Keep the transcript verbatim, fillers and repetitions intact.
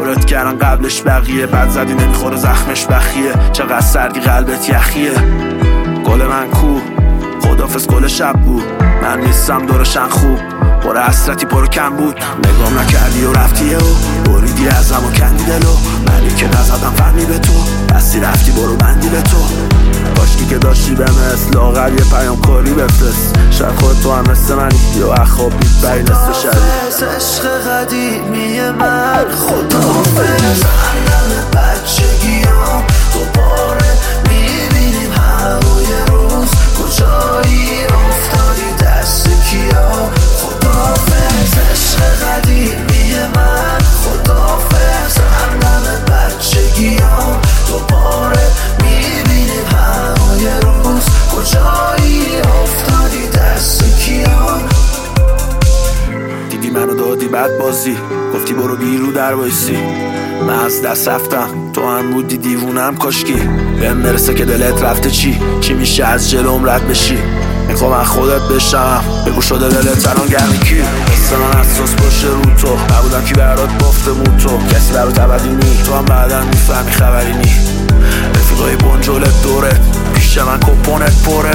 کاورت کردن قبلش بقیه، بعد زدی نمیخوره زخمش بخیه. چقدر سردی قلبت یخیه. گل من کو خدافز گل شب بود، من نیستم دورشن خوب پر حسرتی پر کم بود. نگام نکردی و رفتی و بریدی ازم و کندی دلو، منی که نزدم فهمی به تو بستی رفتی برو بندی به تو. کاشکی که داشتی به مثل لاغر یه پیام کاری بفرست، شاید خود تو هم مثل منی یا اخواب بید بری نصف شدی. خداحافظ عشق قدیمی من، خداحافظ علم بچگیام. دوباره میبینیم هوای روز، کجایی افتادی دست کیا. خداحافظ عشق قدیمی من، خداحافظ علم بچگیام. دوباره میبینیم هوای روز، کجایی افتادی دست کیا. دیدی منو دادی بد بازی، گفتی برو بیرو در بایستی. من از دست رفتم تو هم بودی دیوونم، کاشکی بهم مرسه که دلت رفته. چی چی میشه از جلوم رد بشی؟ میخوام از خودت بشم بگو شده دلت الان گرمی کی؟ حس من اساس باشه رو تو نبودم کی برات بافته بود تو کسی برات ابدی نی. تو هم بعدن میفهمی خبری نی. رفیقای بنجلت دوره پیش من کپونت پره.